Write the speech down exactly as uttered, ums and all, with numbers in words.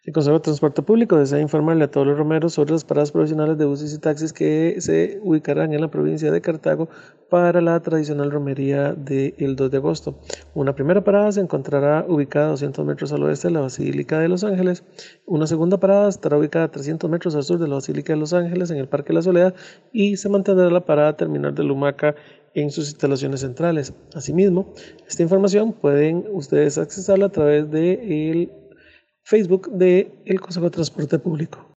El Consejo de Transporte Público desea informarle a todos los romeros sobre las paradas provisionales de buses y taxis que se ubicarán en la provincia de Cartago para la tradicional romería del dos de agosto. Una primera parada se encontrará ubicada a doscientos metros al oeste de la Basílica de Los Ángeles. Una segunda parada estará ubicada a trescientos metros al sur de la Basílica de Los Ángeles en el Parque La Soledad y se mantendrá la parada terminal de Lumaca en sus instalaciones centrales. Asimismo, esta información pueden ustedes accesarla a través de el Facebook del Consejo de Transporte Público.